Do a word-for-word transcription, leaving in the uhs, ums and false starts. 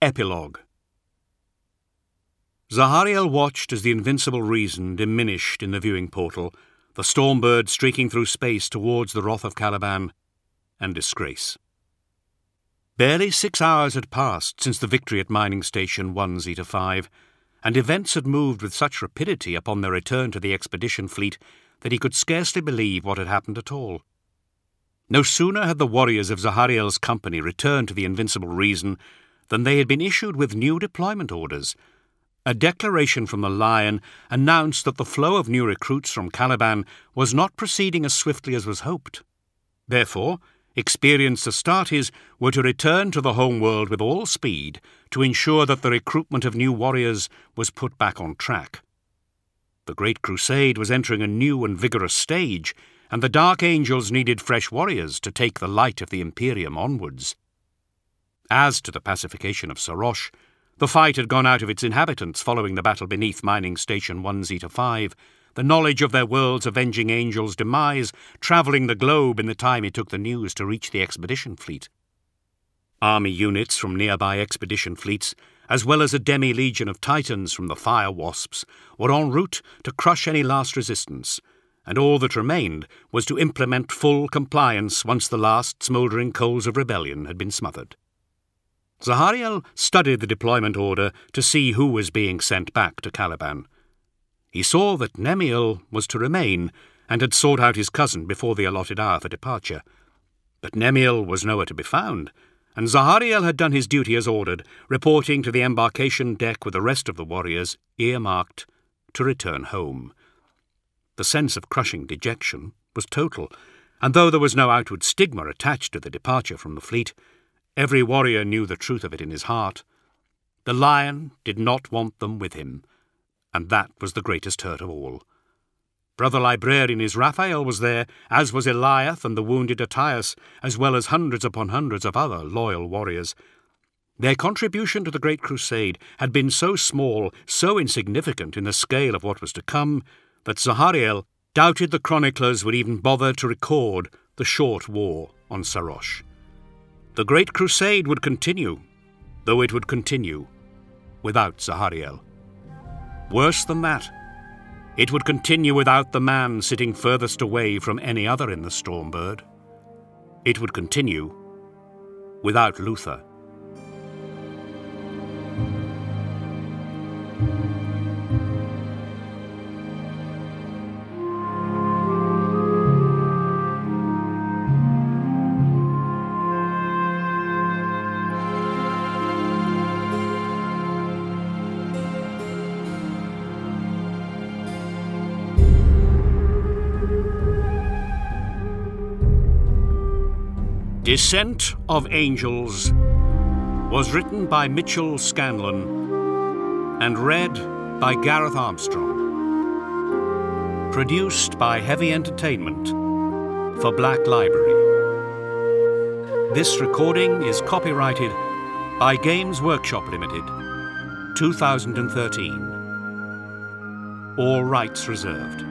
Epilogue. Zahariel watched as the invincible reason diminished in the viewing portal, the Stormbird streaking through space towards the wrath of Caliban and disgrace. Barely six hours had passed since the victory at Mining Station one Zeta five, and events had moved with such rapidity upon their return to the expedition fleet that he could scarcely believe what had happened at all. No sooner had the warriors of Zahariel's company returned to the invincible reason than they had been issued with new deployment orders. A declaration from the Lion announced that the flow of new recruits from Caliban was not proceeding as swiftly as was hoped. Therefore, experienced Astartes were to return to the home world with all speed to ensure that the recruitment of new warriors was put back on track. The Great Crusade was entering a new and vigorous stage, and the Dark Angels needed fresh warriors to take the light of the Imperium onwards. As to the pacification of Sarosh, the fight had gone out of its inhabitants following the battle beneath Mining Station one Zeta five, the knowledge of their world's avenging angels' demise travelling the globe in the time it took the news to reach the expedition fleet. Army units from nearby expedition fleets, as well as a demi-legion of Titans from the Fire Wasps, were en route to crush any last resistance, and all that remained was to implement full compliance once the last smouldering coals of rebellion had been smothered. Zahariel studied the deployment order to see who was being sent back to Caliban. He saw that Nemiel was to remain, and had sought out his cousin before the allotted hour for departure. But Nemiel was nowhere to be found, and Zahariel had done his duty as ordered, reporting to the embarkation deck with the rest of the warriors, earmarked to return home. The sense of crushing dejection was total, and though there was no outward stigma attached to the departure from the fleet, every warrior knew the truth of it in his heart. The Lion did not want them with him, and that was the greatest hurt of all. Brother Librarian Israphael was there, as was Eliath and the wounded Attias, as well as hundreds upon hundreds of other loyal warriors. Their contribution to the Great Crusade had been so small, so insignificant in the scale of what was to come, that Zahariel doubted the chroniclers would even bother to record the short war on Sarosh. The Great Crusade would continue, though it would continue without Zahariel. Worse than that, it would continue without the man sitting furthest away from any other in the Stormbird. It would continue without Luther. Descent of Angels was written by Mitchell Scanlon and read by Gareth Armstrong. Produced by Heavy Entertainment for Black Library. This recording is copyrighted by Games Workshop Limited, two thousand thirteen. All rights reserved.